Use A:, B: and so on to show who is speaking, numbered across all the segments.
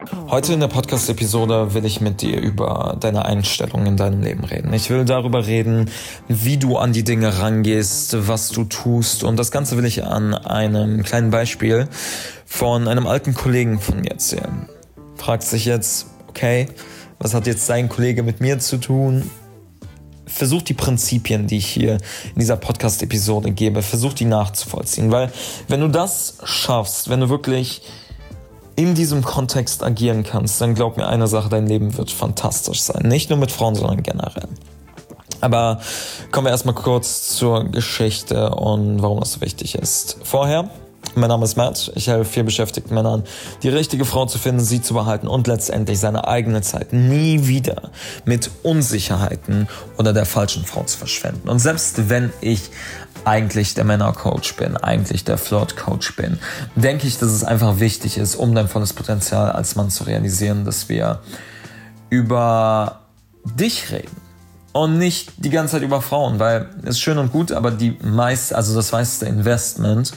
A: Heute in der Podcast-Episode will ich mit dir über deine Einstellung in deinem Leben reden. Ich will darüber reden, wie du an die Dinge rangehst, was du tust. Und das Ganze will ich an einem kleinen Beispiel von einem alten Kollegen von mir erzählen. Fragt sich jetzt, okay, was hat jetzt dein Kollege mit mir zu tun? Versuch die Prinzipien, die ich hier in dieser Podcast-Episode gebe, versuch die nachzuvollziehen. Weil wenn du das schaffst, wenn du wirklich in diesem Kontext agieren kannst, dann glaub mir eine Sache, dein Leben wird fantastisch sein. Nicht nur mit Frauen, sondern generell. Aber kommen wir erstmal kurz zur Geschichte und warum das so wichtig ist. Vorher, mein Name ist Matt, ich helfe vielbeschäftigten Männern, die richtige Frau zu finden, sie zu behalten und letztendlich seine eigene Zeit nie wieder mit Unsicherheiten oder der falschen Frau zu verschwenden. Und selbst wenn ich eigentlich der Männercoach bin, eigentlich der Flirt-Coach bin, denke ich, dass es einfach wichtig ist, um dein volles Potenzial als Mann zu realisieren, dass wir über dich reden und nicht die ganze Zeit über Frauen, weil es ist schön und gut, aber das meiste Investment,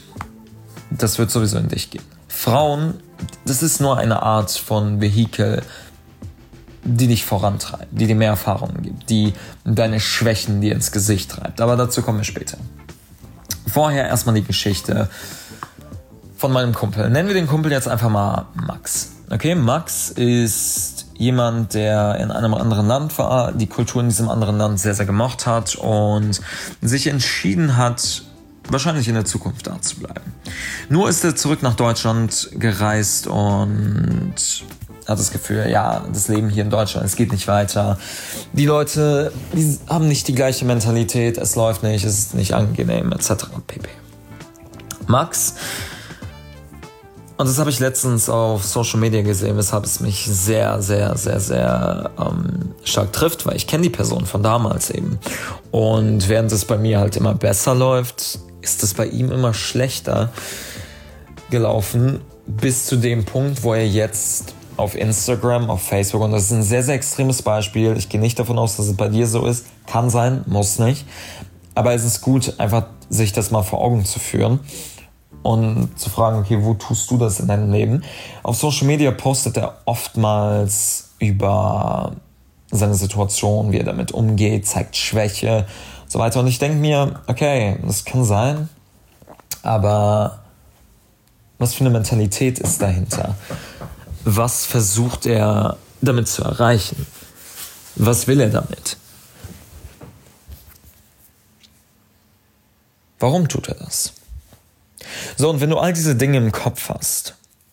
A: das wird sowieso in dich gehen. Frauen, das ist nur eine Art von Vehikel, die dich vorantreibt, die dir mehr Erfahrungen gibt, die deine Schwächen dir ins Gesicht treibt. Aber dazu kommen wir später. Vorher erstmal die Geschichte von meinem Kumpel. Nennen wir den Kumpel jetzt einfach mal Max. Okay, Max ist jemand, der in einem anderen Land war, die Kultur in diesem anderen Land sehr, sehr gemocht hat und sich entschieden hat, wahrscheinlich in der Zukunft da zu bleiben. Nur ist er zurück nach Deutschland gereist und hat das Gefühl, ja, das Leben hier in Deutschland, es geht nicht weiter. Die Leute, die haben nicht die gleiche Mentalität, es läuft nicht, es ist nicht angenehm, etc. pp. Max, und das habe ich letztens auf Social Media gesehen, weshalb es mich sehr, sehr, sehr, sehr stark trifft, weil ich kenne die Person von damals eben. Und während es bei mir halt immer besser läuft, ist es bei ihm immer schlechter gelaufen, bis zu dem Punkt, wo er jetzt auf Instagram, auf Facebook, und das ist ein sehr, sehr extremes Beispiel. Ich gehe nicht davon aus, dass es bei dir so ist. Kann sein, muss nicht. Aber es ist gut, einfach sich das mal vor Augen zu führen und zu fragen, okay, wo tust du das in deinem Leben? Auf Social Media postet er oftmals über seine Situation, wie er damit umgeht, zeigt Schwäche und so weiter. Und ich denke mir, okay, das kann sein, aber was für eine Mentalität ist dahinter? Was versucht er damit zu erreichen? Was will er damit? Warum tut er das? So, und wenn du all diese Dinge im Kopf hast,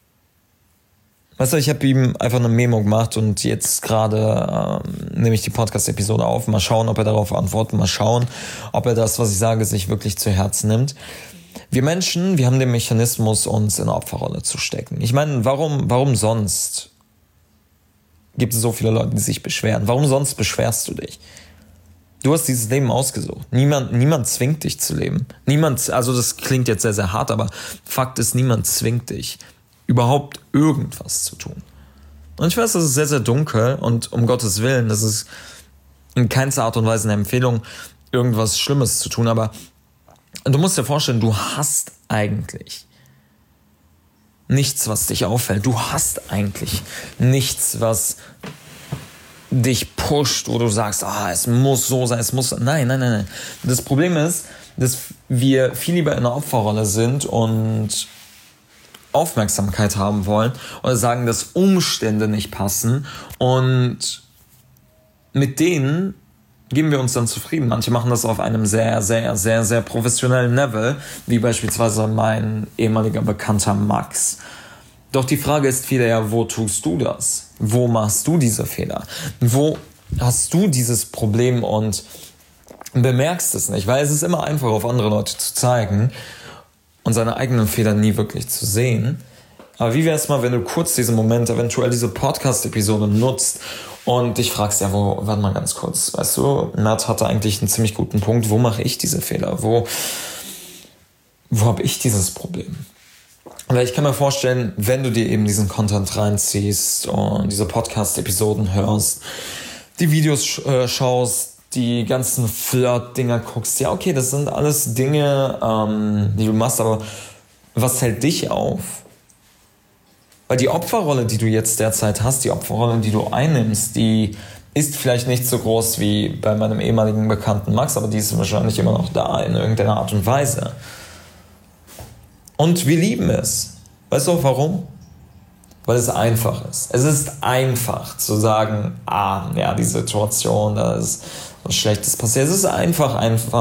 A: weißt du, ich habe ihm einfach eine Memo gemacht und jetzt gerade nehme ich die Podcast-Episode auf. Mal schauen, ob er darauf antwortet. Mal schauen, ob er das, was ich sage, sich wirklich zu Herzen nimmt. Wir Menschen, wir haben den Mechanismus, uns in eine Opferrolle zu stecken. Ich meine, warum sonst gibt es so viele Leute, die sich beschweren? Warum sonst beschwerst du dich? Du hast dieses Leben ausgesucht. Niemand zwingt dich zu leben. Also das klingt jetzt sehr, sehr hart, aber Fakt ist, niemand zwingt dich, überhaupt irgendwas zu tun. Und ich weiß, das ist sehr, sehr dunkel und um Gottes Willen, das ist in keinster Art und Weise eine Empfehlung, irgendwas Schlimmes zu tun, aber du musst dir vorstellen, du hast eigentlich nichts, was dich auffällt. Du hast eigentlich nichts, was dich pusht, wo du sagst, es muss so sein, es muss... Nein. Das Problem ist, dass wir viel lieber in einer Opferrolle sind und Aufmerksamkeit haben wollen oder sagen, dass Umstände nicht passen und mit denen geben wir uns dann zufrieden. Manche machen das auf einem sehr, sehr, sehr, sehr professionellen Level, wie beispielsweise mein ehemaliger Bekannter Max. Doch die Frage ist wieder ja, wo tust du das? Wo machst du diese Fehler? Wo hast du dieses Problem und bemerkst es nicht? Weil es ist immer einfach, auf andere Leute zu zeigen und seine eigenen Fehler nie wirklich zu sehen. Aber wie wäre es mal, wenn du kurz diesen Moment, eventuell diese Podcast-Episode nutzt und dich fragst, ja, warte mal ganz kurz, weißt du, Matt hatte eigentlich einen ziemlich guten Punkt, wo mache ich diese Fehler? Wo habe ich dieses Problem? Weil ich kann mir vorstellen, wenn du dir eben diesen Content reinziehst und diese Podcast-Episoden hörst, die Videos schaust, die ganzen Flirt-Dinger guckst, ja okay, das sind alles Dinge, die du machst, aber was hält dich auf? Weil die Opferrolle, die du jetzt derzeit hast, die Opferrolle, die du einnimmst, die ist vielleicht nicht so groß wie bei meinem ehemaligen Bekannten Max, aber die ist wahrscheinlich immer noch da in irgendeiner Art und Weise. Und wir lieben es. Weißt du auch warum? Weil es einfach ist. Es ist einfach zu sagen, ja, die Situation, da ist was Schlechtes passiert. Es ist einfach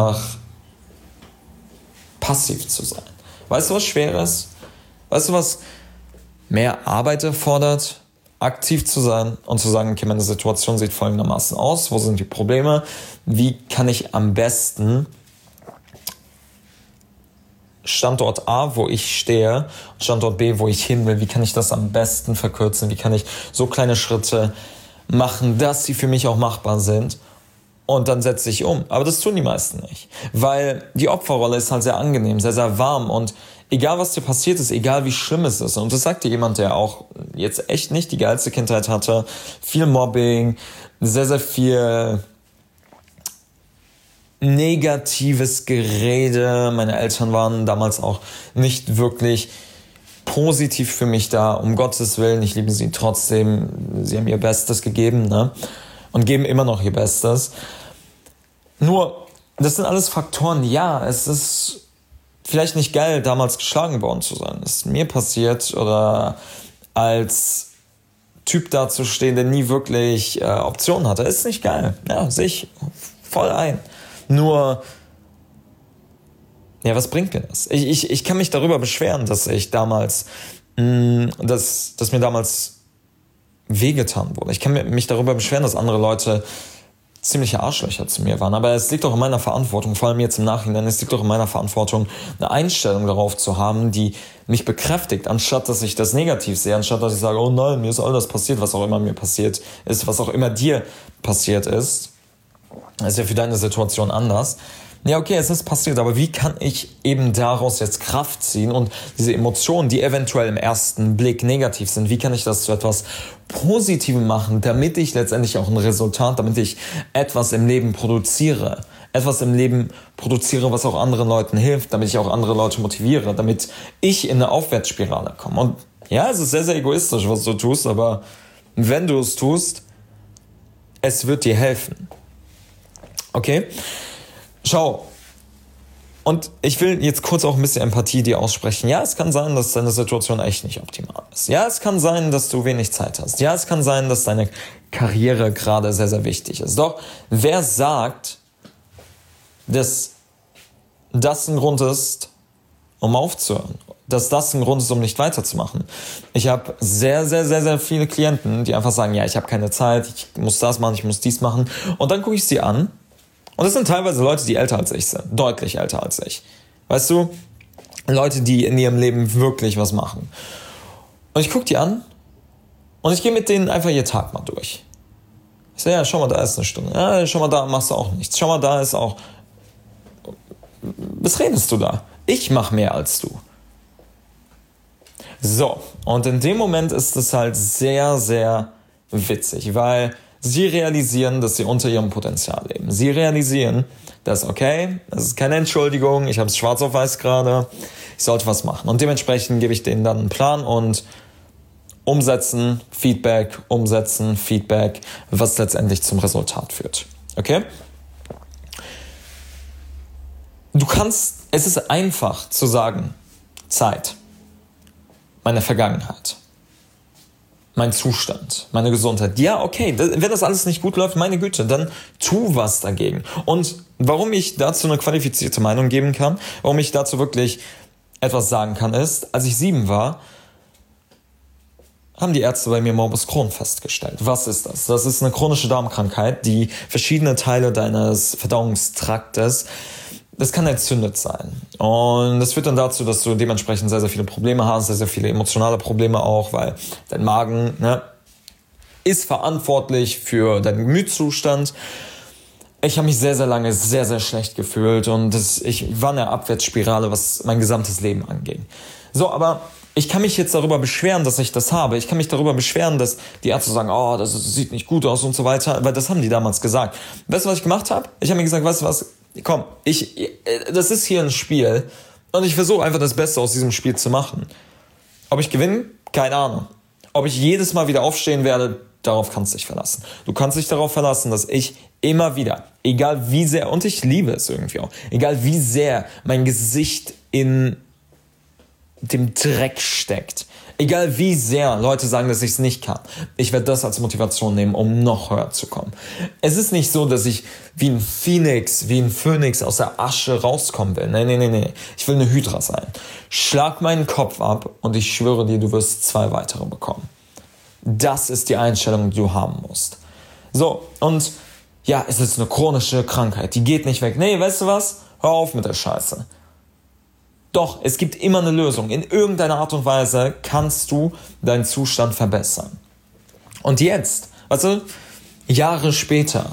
A: passiv zu sein. Weißt du, was schwer ist? Weißt du, was mehr Arbeit erfordert? Aktiv zu sein und zu sagen, okay, meine Situation sieht folgendermaßen aus. Wo sind die Probleme? Wie kann ich am besten Standort A, wo ich stehe, Standort B, wo ich hin will, wie kann ich das am besten verkürzen? Wie kann ich so kleine Schritte machen, dass sie für mich auch machbar sind? Und dann setze ich um. Aber das tun die meisten nicht. Weil die Opferrolle ist halt sehr angenehm, sehr, sehr warm. Und egal, was dir passiert ist, egal, wie schlimm es ist. Und das sagt dir jemand, der auch jetzt echt nicht die geilste Kindheit hatte. Viel Mobbing, sehr, sehr viel negatives Gerede. Meine Eltern waren damals auch nicht wirklich positiv für mich da. Um Gottes Willen, ich liebe sie trotzdem. Sie haben ihr Bestes gegeben, ne? Und geben immer noch ihr Bestes. Nur, das sind alles Faktoren. Ja, es ist vielleicht nicht geil, damals geschlagen worden zu sein. Das ist mir passiert. Oder als Typ dazustehen, der nie wirklich Optionen hatte. Ist nicht geil. Ja, sehe ich voll ein. Nur, ja, was bringt mir das? Ich kann mich darüber beschweren, dass ich damals, dass mir damals wehgetan wurde. Ich kann mich darüber beschweren, dass andere Leute ziemliche Arschlöcher zu mir waren. Aber es liegt auch in meiner Verantwortung, vor allem jetzt im Nachhinein, es liegt auch in meiner Verantwortung, eine Einstellung darauf zu haben, die mich bekräftigt, anstatt dass ich das negativ sehe, anstatt dass ich sage, oh nein, mir ist all das passiert, was auch immer mir passiert ist, was auch immer dir passiert ist. Das ist ja für deine Situation anders. Ja, okay, es ist passiert, aber wie kann ich eben daraus jetzt Kraft ziehen und diese Emotionen, die eventuell im ersten Blick negativ sind, wie kann ich das zu etwas Positivem machen, damit ich letztendlich auch ein Resultat, damit ich etwas im Leben produziere. Etwas im Leben produziere, was auch anderen Leuten hilft, damit ich auch andere Leute motiviere, damit ich in eine Aufwärtsspirale komme. Und ja, es ist sehr, sehr egoistisch, was du tust, aber wenn du es tust, es wird dir helfen. Okay? Schau, und ich will jetzt kurz auch ein bisschen Empathie dir aussprechen. Ja, es kann sein, dass deine Situation echt nicht optimal ist. Ja, es kann sein, dass du wenig Zeit hast. Ja, es kann sein, dass deine Karriere gerade sehr, sehr wichtig ist. Doch wer sagt, dass das ein Grund ist, um aufzuhören? Dass das ein Grund ist, um nicht weiterzumachen? Ich habe sehr, sehr, sehr, sehr viele Klienten, die einfach sagen, ja, ich habe keine Zeit, ich muss das machen, ich muss dies machen. Und dann gucke ich sie an. Und das sind teilweise Leute, die älter als ich sind. Deutlich älter als ich. Weißt du? Leute, die in ihrem Leben wirklich was machen. Und ich gucke die an und ich gehe mit denen einfach ihr Tag mal durch. Ich sage, ja, schau mal, da ist eine Stunde. Ja, schau mal, da machst du auch nichts. Schau mal, da ist auch... Was redest du da? Ich mache mehr als du. So, und in dem Moment ist es halt sehr, sehr witzig, weil... Sie realisieren, dass sie unter ihrem Potenzial leben. Sie realisieren, dass, okay, das ist keine Entschuldigung, ich habe es schwarz auf weiß gerade, ich sollte was machen. Und dementsprechend gebe ich denen dann einen Plan und umsetzen, Feedback, was letztendlich zum Resultat führt. Okay? Es ist einfach zu sagen, Zeit, meine Vergangenheit, mein Zustand, meine Gesundheit. Ja, okay, wenn das alles nicht gut läuft, meine Güte, dann tu was dagegen. Und warum ich dazu eine qualifizierte Meinung geben kann, warum ich dazu wirklich etwas sagen kann, ist, als ich 7 war, haben die Ärzte bei mir Morbus Crohn festgestellt. Was ist das? Das ist eine chronische Darmkrankheit, die verschiedene Teile deines Verdauungstraktes, das kann entzündet sein. Und das führt dann dazu, dass du dementsprechend sehr, sehr viele Probleme hast, sehr, sehr viele emotionale Probleme auch, weil dein Magen ist verantwortlich für deinen Gemütszustand. Ich habe mich sehr, sehr lange sehr, sehr schlecht gefühlt und ich war in einer Abwärtsspirale, was mein gesamtes Leben anging. So, aber ich kann mich jetzt darüber beschweren, dass ich das habe. Ich kann mich darüber beschweren, dass die Ärzte sagen, oh, das sieht nicht gut aus und so weiter, weil das haben die damals gesagt. Weißt du, was ich gemacht habe? Ich habe mir gesagt, weißt du was, komm, das ist hier ein Spiel und ich versuche einfach das Beste aus diesem Spiel zu machen. Ob ich gewinne? Keine Ahnung. Ob ich jedes Mal wieder aufstehen werde, darauf kannst du dich verlassen. Du kannst dich darauf verlassen, dass ich immer wieder, egal wie sehr, und ich liebe es irgendwie auch, egal wie sehr mein Gesicht in dem Dreck steckt, egal wie sehr Leute sagen, dass ich es nicht kann, ich werde das als Motivation nehmen, um noch höher zu kommen. Es ist nicht so, dass ich wie ein Phönix aus der Asche rauskommen will. Nee. Ich will eine Hydra sein. Schlag meinen Kopf ab und ich schwöre dir, du wirst 2 weitere bekommen. Das ist die Einstellung, die du haben musst. So, und ja, es ist eine chronische Krankheit, die geht nicht weg. Nee, weißt du was? Hör auf mit der Scheiße. Doch, es gibt immer eine Lösung. In irgendeiner Art und Weise kannst du deinen Zustand verbessern. Und jetzt, Jahre später,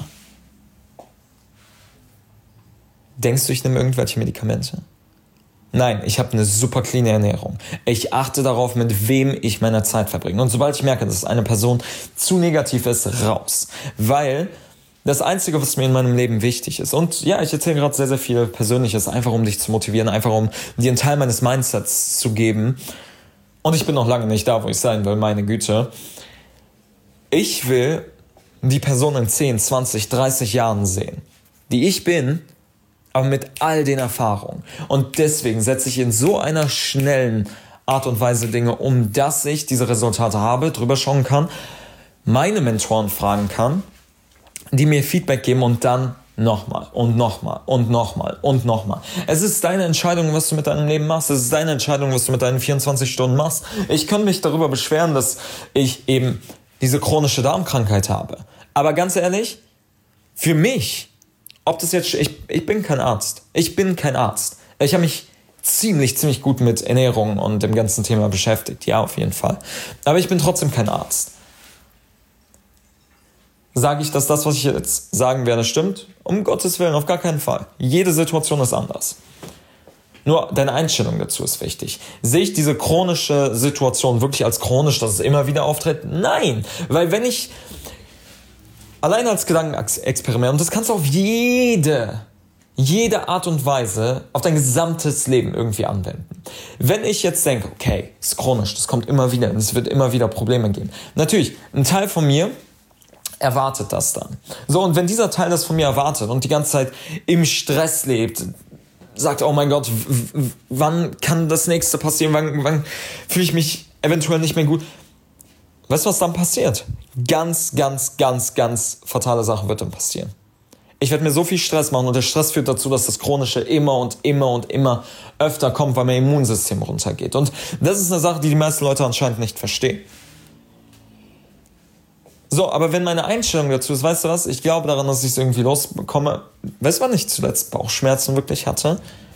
A: denkst du, ich nehme irgendwelche Medikamente? Nein, ich habe eine super cleane Ernährung. Ich achte darauf, mit wem ich meine Zeit verbringe. Und sobald ich merke, dass eine Person zu negativ ist, raus. Weil das Einzige, was mir in meinem Leben wichtig ist, und ja, ich erzähle gerade sehr, sehr viel Persönliches, einfach um dich zu motivieren, einfach um dir einen Teil meines Mindsets zu geben. Und ich bin noch lange nicht da, wo ich sein will, meine Güte. Ich will die Person in 10, 20, 30 Jahren sehen, die ich bin, aber mit all den Erfahrungen. Und deswegen setze ich in so einer schnellen Art und Weise Dinge um, dass ich diese Resultate habe, drüber schauen kann, meine Mentoren fragen kann, die mir Feedback geben und dann nochmal und nochmal und nochmal und nochmal. Es ist deine Entscheidung, was du mit deinem Leben machst. Es ist deine Entscheidung, was du mit deinen 24 Stunden machst. Ich kann mich darüber beschweren, dass ich eben diese chronische Darmkrankheit habe. Aber ganz ehrlich, für mich, ob das jetzt, ich bin kein Arzt. Ich bin kein Arzt. Ich habe mich ziemlich gut mit Ernährung und dem ganzen Thema beschäftigt. Ja, auf jeden Fall. Aber ich bin trotzdem kein Arzt. Sage ich, dass das, was ich jetzt sagen werde, stimmt? Um Gottes Willen, auf gar keinen Fall. Jede Situation ist anders. Nur deine Einstellung dazu ist wichtig. Sehe ich diese chronische Situation wirklich als chronisch, dass es immer wieder auftritt? Nein, weil wenn ich allein als Gedankenexperiment, und das kannst du auf jede Art und Weise auf dein gesamtes Leben irgendwie anwenden. Wenn ich jetzt denke, okay, ist chronisch, das kommt immer wieder, es wird immer wieder Probleme geben. Natürlich, ein Teil von mir erwartet das dann. So, und wenn dieser Teil das von mir erwartet und die ganze Zeit im Stress lebt, sagt, oh mein Gott, wann kann das nächste passieren, wann fühle ich mich eventuell nicht mehr gut. Weißt du, was dann passiert? Ganz fatale Sachen wird dann passieren. Ich werde mir so viel Stress machen und der Stress führt dazu, dass das Chronische immer öfter kommt, weil mein Immunsystem runtergeht. Und das ist eine Sache, die meisten Leute anscheinend nicht verstehen. So, aber wenn meine Einstellung dazu ist, weißt du was, ich glaube daran, dass ich es irgendwie losbekomme. Weißt du, wann ich zuletzt Bauchschmerzen wirklich hatte?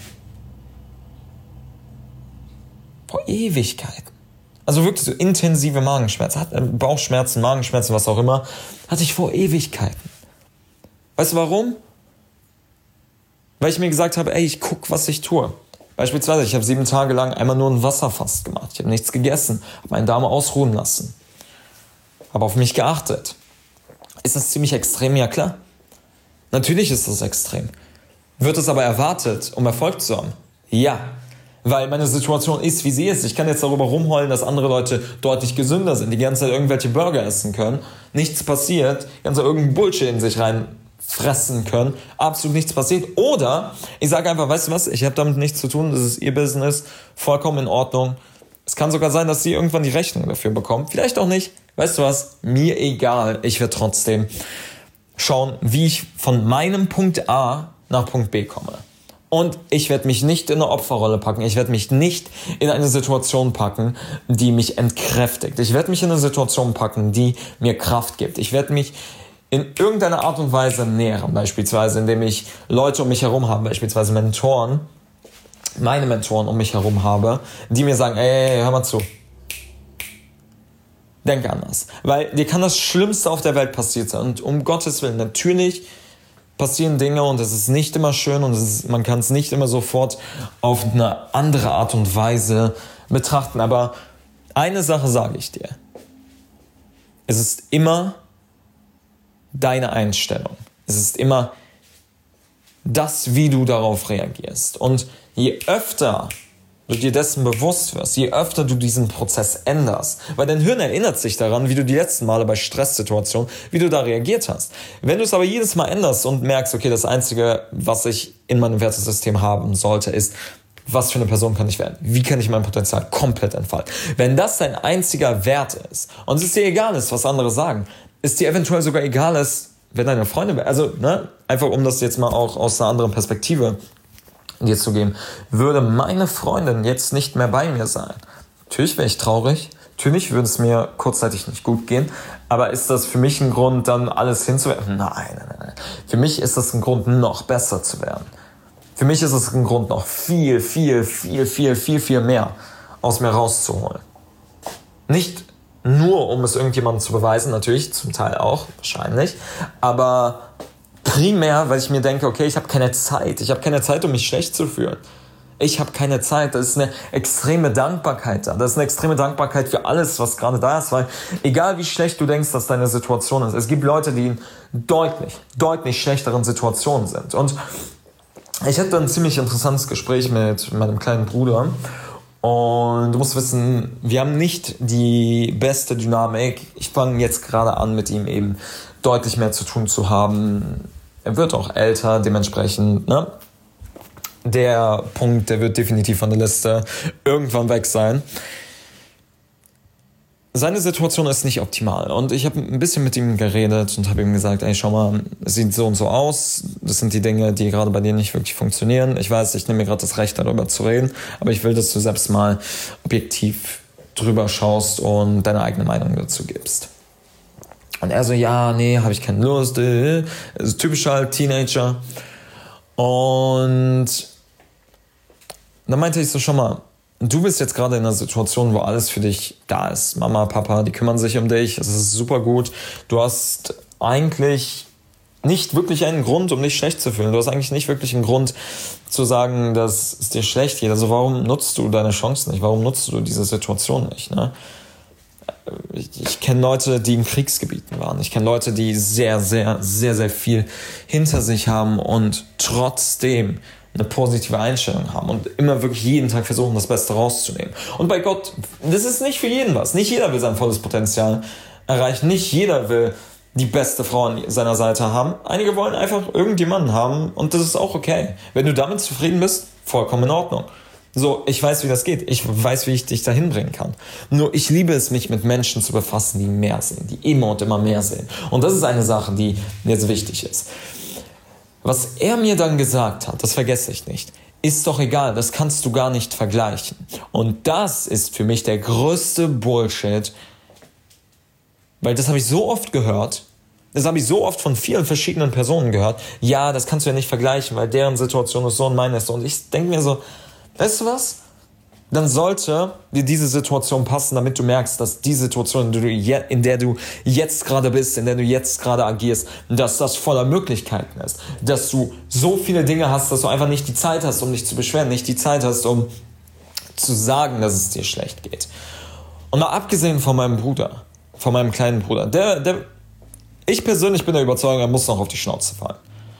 A: Vor Ewigkeiten. Also wirklich so intensive Magenschmerzen, Bauchschmerzen, Magenschmerzen, was auch immer, hatte ich vor Ewigkeiten. Weißt du warum? Weil ich mir gesagt habe, ich guck, was ich tue. Beispielsweise, ich habe 7 Tage lang einmal nur ein Wasserfast gemacht. Ich habe nichts gegessen, habe meinen Darm ausruhen lassen. Habe auf mich geachtet. Ist das ziemlich extrem? Ja, klar. Natürlich ist das extrem. Wird es aber erwartet, um Erfolg zu haben? Ja. Weil meine Situation ist, wie sie ist. Ich kann jetzt darüber rumheulen, dass andere Leute deutlich gesünder sind, die ganze Zeit irgendwelche Burger essen können. Nichts passiert. Die ganze Zeit irgendein Bullshit in sich reinfressen können. Absolut nichts passiert. Oder ich sage einfach, weißt du was, ich habe damit nichts zu tun. Das ist ihr Business. Vollkommen in Ordnung. Es kann sogar sein, dass sie irgendwann die Rechnung dafür bekommen. Vielleicht auch nicht. Weißt du was? Mir egal. Ich werde trotzdem schauen, wie ich von meinem Punkt A nach Punkt B komme. Und ich werde mich nicht in eine Opferrolle packen. Ich werde mich nicht in eine Situation packen, die mich entkräftigt. Ich werde mich in eine Situation packen, die mir Kraft gibt. Ich werde mich in irgendeiner Art und Weise nähren. Beispielsweise, indem ich Leute um mich herum habe, beispielsweise Mentoren, meine Mentoren um mich herum habe, die mir sagen, ey, hör mal zu. Denk anders. Weil dir kann das Schlimmste auf der Welt passiert sein. Und um Gottes Willen, natürlich passieren Dinge und es ist nicht immer schön und man kann es nicht immer sofort auf eine andere Art und Weise betrachten. Aber eine Sache sage ich dir. Es ist immer deine Einstellung. Es ist immer das, wie du darauf reagierst. Und je öfter du dir dessen bewusst wirst, je öfter du diesen Prozess änderst, weil dein Hirn erinnert sich daran, wie du die letzten Male bei Stresssituationen, wie du da reagiert hast. Wenn du es aber jedes Mal änderst und merkst, okay, das Einzige, was ich in meinem Wertesystem haben sollte, ist, was für eine Person kann ich werden? Wie kann ich mein Potenzial komplett entfalten? Wenn das dein einziger Wert ist und es dir egal ist, was andere sagen, ist dir eventuell sogar egal ist, wenn deine Freunde, also einfach um das jetzt mal auch aus einer anderen Perspektive dir zu geben, würde meine Freundin jetzt nicht mehr bei mir sein. Natürlich wäre ich traurig, natürlich würde es mir kurzzeitig nicht gut gehen, aber ist das für mich ein Grund, dann alles hinzuwerfen? Nein. Für mich ist das ein Grund, noch besser zu werden. Für mich ist es ein Grund, noch viel mehr aus mir rauszuholen. Nicht nur, um es irgendjemandem zu beweisen, natürlich, zum Teil auch, wahrscheinlich, aber primär, weil ich mir denke, okay, ich habe keine Zeit. Ich habe keine Zeit, um mich schlecht zu fühlen. Ich habe keine Zeit. Das ist eine extreme Dankbarkeit da. Das ist eine extreme Dankbarkeit für alles, was gerade da ist, weil egal wie schlecht du denkst, dass deine Situation ist, es gibt Leute, die in deutlich schlechteren Situationen sind. Und ich hatte ein ziemlich interessantes Gespräch mit meinem kleinen Bruder und du musst wissen, wir haben nicht die beste Dynamik. Ich fange jetzt gerade an, mit ihm eben deutlich mehr zu tun zu haben. Er wird auch älter, dementsprechend, der Punkt, der wird definitiv von der Liste irgendwann weg sein. Seine Situation ist nicht optimal und ich habe ein bisschen mit ihm geredet und habe ihm gesagt, ey, schau mal, es sieht so und so aus, das sind die Dinge, die gerade bei dir nicht wirklich funktionieren. Ich weiß, ich nehme mir gerade das Recht, darüber zu reden, aber ich will, dass du selbst mal objektiv drüber schaust und deine eigene Meinung dazu gibst. Und er so, ja, nee, habe ich keine Lust, also typisch halt Teenager. Und dann meinte ich so, schau mal, du bist jetzt gerade in einer Situation, wo alles für dich da ist. Mama, Papa, die kümmern sich um dich. Es ist super gut. Du hast eigentlich nicht wirklich einen Grund, um dich schlecht zu fühlen. Du hast eigentlich nicht wirklich einen Grund zu sagen, dass es dir schlecht geht. Also warum nutzt du deine Chancen nicht? Warum nutzt du diese Situation nicht? Ne? Ich kenne Leute, die in Kriegsgebieten waren. Ich kenne Leute, die sehr viel hinter sich haben und trotzdem eine positive Einstellung haben und immer wirklich jeden Tag versuchen, das Beste rauszunehmen. Und bei Gott, das ist nicht für jeden was. Nicht jeder will sein volles Potenzial erreichen. Nicht jeder will die beste Frau an seiner Seite haben. Einige wollen einfach irgendjemanden haben und das ist auch okay. Wenn du damit zufrieden bist, vollkommen in Ordnung. So, ich weiß, wie das geht. Ich weiß, wie ich dich dahin bringen kann. Nur ich liebe es, mich mit Menschen zu befassen, die mehr sehen, die immer und immer mehr sehen. Und das ist eine Sache, die jetzt wichtig ist. Was er mir dann gesagt hat, das vergesse ich nicht, ist doch egal, das kannst du gar nicht vergleichen. Und das ist für mich der größte Bullshit, weil das habe ich so oft gehört, das habe ich so oft von vielen verschiedenen Personen gehört, ja, das kannst du ja nicht vergleichen, weil deren Situation ist so und meine ist so. Und ich denke mir so, weißt du was? Dann sollte dir diese Situation passen, damit du merkst, dass die Situation, in der du jetzt gerade bist, in der du jetzt gerade agierst, dass das voller Möglichkeiten ist. Dass du so viele Dinge hast, dass du einfach nicht die Zeit hast, um dich zu beschweren, nicht die Zeit hast, um zu sagen, dass es dir schlecht geht. Und mal abgesehen von meinem Bruder, von meinem kleinen Bruder, ich persönlich bin der Überzeugung, er muss noch auf die Schnauze fallen.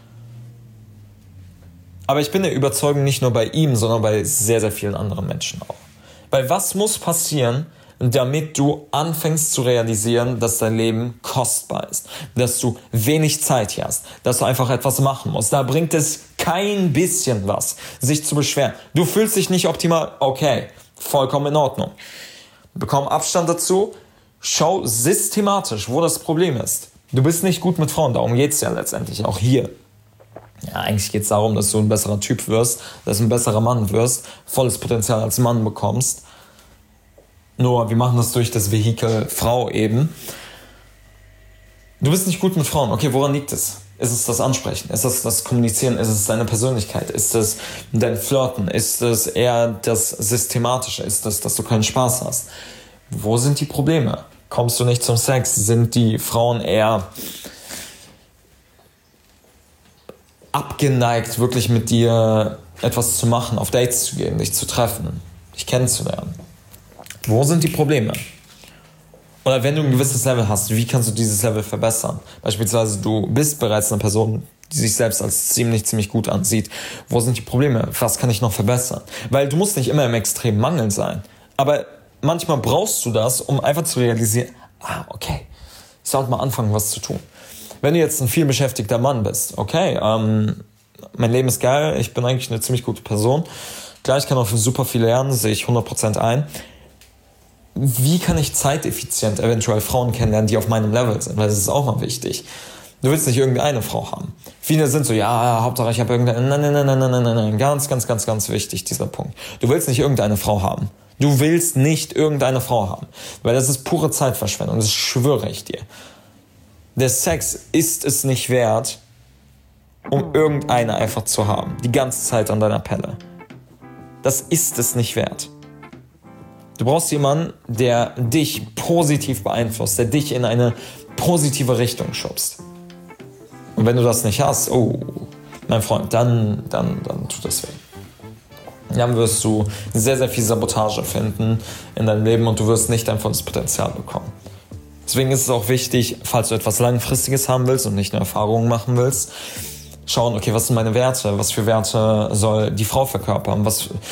A: Aber ich bin der Überzeugung nicht nur bei ihm, sondern bei sehr vielen anderen Menschen auch. Weil was muss passieren, damit du anfängst zu realisieren, dass dein Leben kostbar ist, dass du wenig Zeit hier hast, dass du einfach etwas machen musst. Da bringt es kein bisschen was, sich zu beschweren. Du fühlst dich nicht optimal, okay, vollkommen in Ordnung. Bekomm Abstand dazu, schau systematisch, wo das Problem ist. Du bist nicht gut mit Frauen, darum geht's ja letztendlich auch hier. Ja, eigentlich geht es darum, dass du ein besserer Typ wirst, dass du ein besserer Mann wirst, volles Potenzial als Mann bekommst. Nur, wir machen das durch das Vehikel Frau eben. Du bist nicht gut mit Frauen. Okay, woran liegt es? Ist es das Ansprechen? Ist es das Kommunizieren? Ist es deine Persönlichkeit? Ist es dein Flirten? Ist es eher das Systematische? Ist es, dass du keinen Spaß hast? Wo sind die Probleme? Kommst du nicht zum Sex? Sind die Frauen eher abgeneigt, wirklich mit dir etwas zu machen, auf Dates zu gehen, dich zu treffen, dich kennenzulernen? Wo sind die Probleme? Oder wenn du ein gewisses Level hast, wie kannst du dieses Level verbessern? Beispielsweise, du bist bereits eine Person, die sich selbst als ziemlich gut ansieht. Wo sind die Probleme? Was kann ich noch verbessern? Weil du musst nicht immer im extremen Mangel sein. Aber manchmal brauchst du das, um einfach zu realisieren, okay, ich sollte mal anfangen, was zu tun. Wenn du jetzt ein viel beschäftigter Mann bist, okay, mein Leben ist geil, ich bin eigentlich eine ziemlich gute Person. Klar, ich kann auch super viel lernen, sehe ich 100% ein. Wie kann ich zeiteffizient eventuell Frauen kennenlernen, die auf meinem Level sind? Weil das ist auch mal wichtig. Du willst nicht irgendeine Frau haben. Viele sind so, Hauptsache ich habe irgendeine... Nein. Ganz wichtig, dieser Punkt. Du willst nicht irgendeine Frau haben. Du willst nicht irgendeine Frau haben. Weil das ist pure Zeitverschwendung, das schwöre ich dir. Der Sex ist es nicht wert, um irgendeine einfach zu haben. Die ganze Zeit an deiner Pelle. Das ist es nicht wert. Du brauchst jemanden, der dich positiv beeinflusst, der dich in eine positive Richtung schubst. Und wenn du das nicht hast, mein Freund, dann tut das weh. Dann wirst du sehr viel Sabotage finden in deinem Leben und du wirst nicht dein volles Potenzial bekommen. Deswegen ist es auch wichtig, falls du etwas Langfristiges haben willst und nicht nur Erfahrungen machen willst, schauen, okay, was sind meine Werte, was für Werte soll die Frau verkörpern,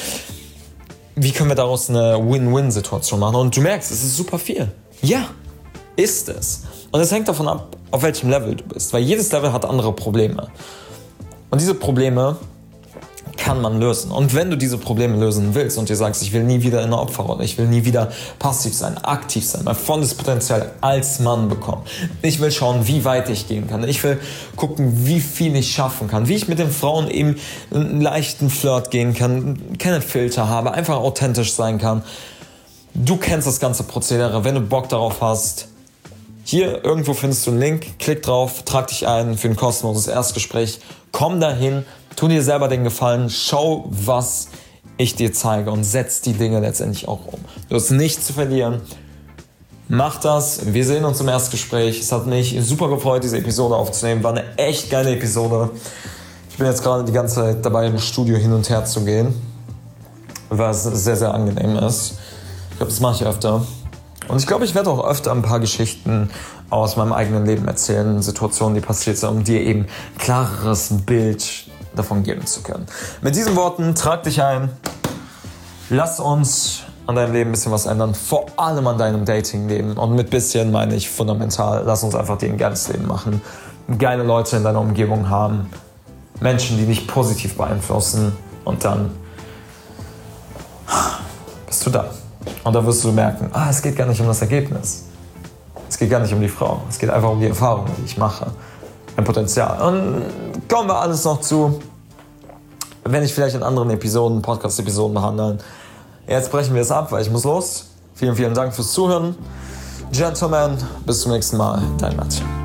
A: wie können wir daraus eine Win-Win-Situation machen? Und du merkst, es ist super viel. Ja, ist es. Und es hängt davon ab, auf welchem Level du bist. Weil jedes Level hat andere Probleme. Und diese Probleme kann man lösen. Und wenn du diese Probleme lösen willst und dir sagst, ich will nie wieder in einer Opferrolle, ich will nie wieder passiv sein, aktiv sein, mein volles Potenzial als Mann bekommen. Ich will schauen, wie weit ich gehen kann. Ich will gucken, wie viel ich schaffen kann, wie ich mit den Frauen eben einen leichten Flirt gehen kann, keine Filter habe, einfach authentisch sein kann. Du kennst das ganze Prozedere. Wenn du Bock darauf hast, hier irgendwo findest du einen Link, klick drauf, trag dich ein für ein kostenloses Erstgespräch, komm dahin, tu dir selber den Gefallen, schau, was ich dir zeige und setz die Dinge letztendlich auch um. Du hast nichts zu verlieren. Mach das. Wir sehen uns im Erstgespräch. Es hat mich super gefreut, diese Episode aufzunehmen. War eine echt geile Episode. Ich bin jetzt gerade die ganze Zeit dabei, im Studio hin und her zu gehen, was sehr angenehm ist. Ich glaube, das mache ich öfter. Und ich glaube, ich werde auch öfter ein paar Geschichten aus meinem eigenen Leben erzählen, Situationen, die passiert sind, um dir eben ein klareres Bild davon geben zu können. Mit diesen Worten, trag dich ein. Lass uns an deinem Leben ein bisschen was ändern, vor allem an deinem Datingleben. Und mit bisschen meine ich fundamental, lass uns einfach dir ein geiles Leben machen. Geile Leute in deiner Umgebung haben, Menschen, die dich positiv beeinflussen und dann bist du da. Und da wirst du merken, es geht gar nicht um das Ergebnis. Es geht gar nicht um die Frau. Es geht einfach um die Erfahrungen, die ich mache. Ein Potenzial. Und kommen wir alles noch zu, wenn ich vielleicht in anderen Episoden, Podcast-Episoden behandeln. Jetzt brechen wir es ab, weil ich muss los. Vielen Dank fürs Zuhören. Gentlemen, bis zum nächsten Mal. Dein Matt.